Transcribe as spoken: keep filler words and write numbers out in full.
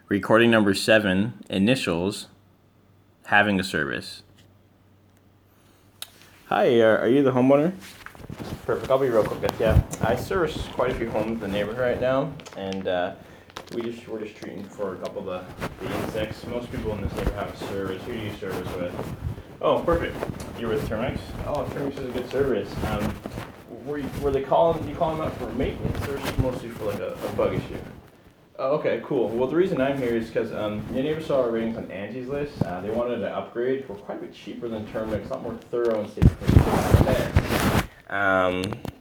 Recording number seven, initials, having a service. Hi, uh, are you the homeowner? Perfect, I'll be real quick. Yeah, I service quite a few homes in the neighborhood right now, and uh, we just, we're just treating for a couple of the, the insects. Most people in this neighborhood have a service. Who do you service with? Oh, perfect. You're with Termix? Oh, Termix is a good service. Um, were, you, were they calling, you calling them out for maintenance, or just mostly for like a, a bug issue? Oh, okay, cool. Well, the reason I'm here is because um, your neighbor saw our ratings on Angie's List. Uh, they wanted to upgrade. We're quite a bit cheaper than Termix, a lot more thorough and safe. Um,